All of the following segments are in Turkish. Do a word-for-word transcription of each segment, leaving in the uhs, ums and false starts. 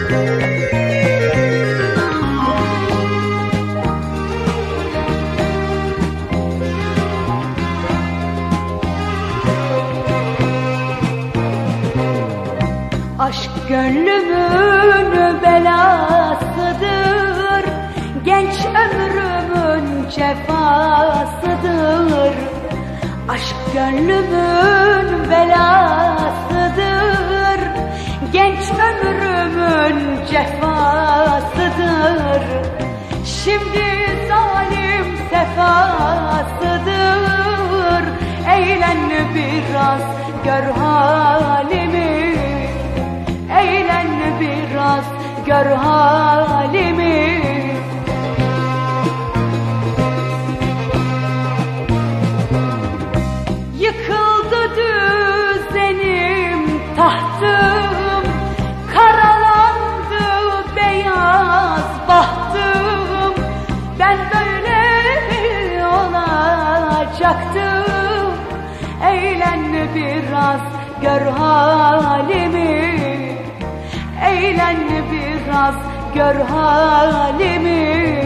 Aşk gönlümün belasıdır, genç ömrümün cefasıdır. Aşk gönlümün belasıdır, genç ömrümün cefasıdır. Şimdi zalim sefasıdır, eğlen biraz gör halimi. Eğlen biraz gör halimi. Yıkıldı düzenim, tahtım, karalandı beyaz bahtım. Ben böyle olacaktım. Eğlen biraz gör halimi. Eğlen biraz gör halimi.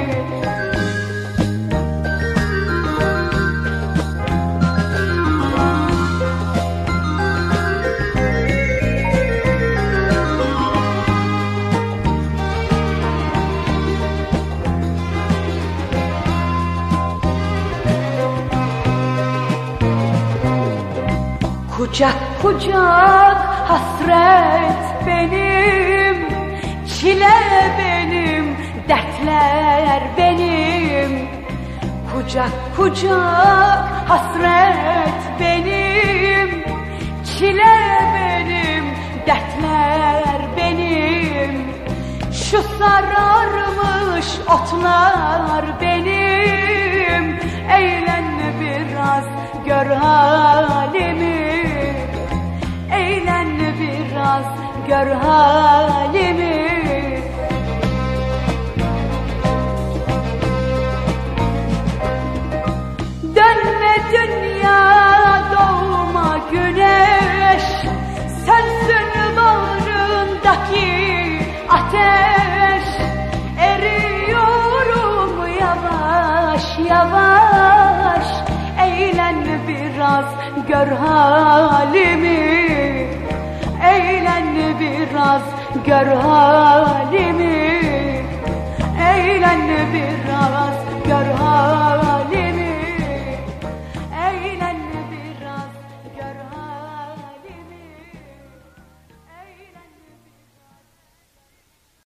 Kucak kucak hasret benim, çile benim, dertler benim. Kucak kucak hasret benim, çile benim, dertler benim. Şu sararmış otlar benim, eğlen biraz gör halimi. Eğlen biraz gör halimi. Dönme dünya, doğma güneş, sönsün bağrındaki ateş. Eriyorum yavaş yavaş, eğlen biraz gör halimi. Eğlen biraz gör halimi. Eğlen biraz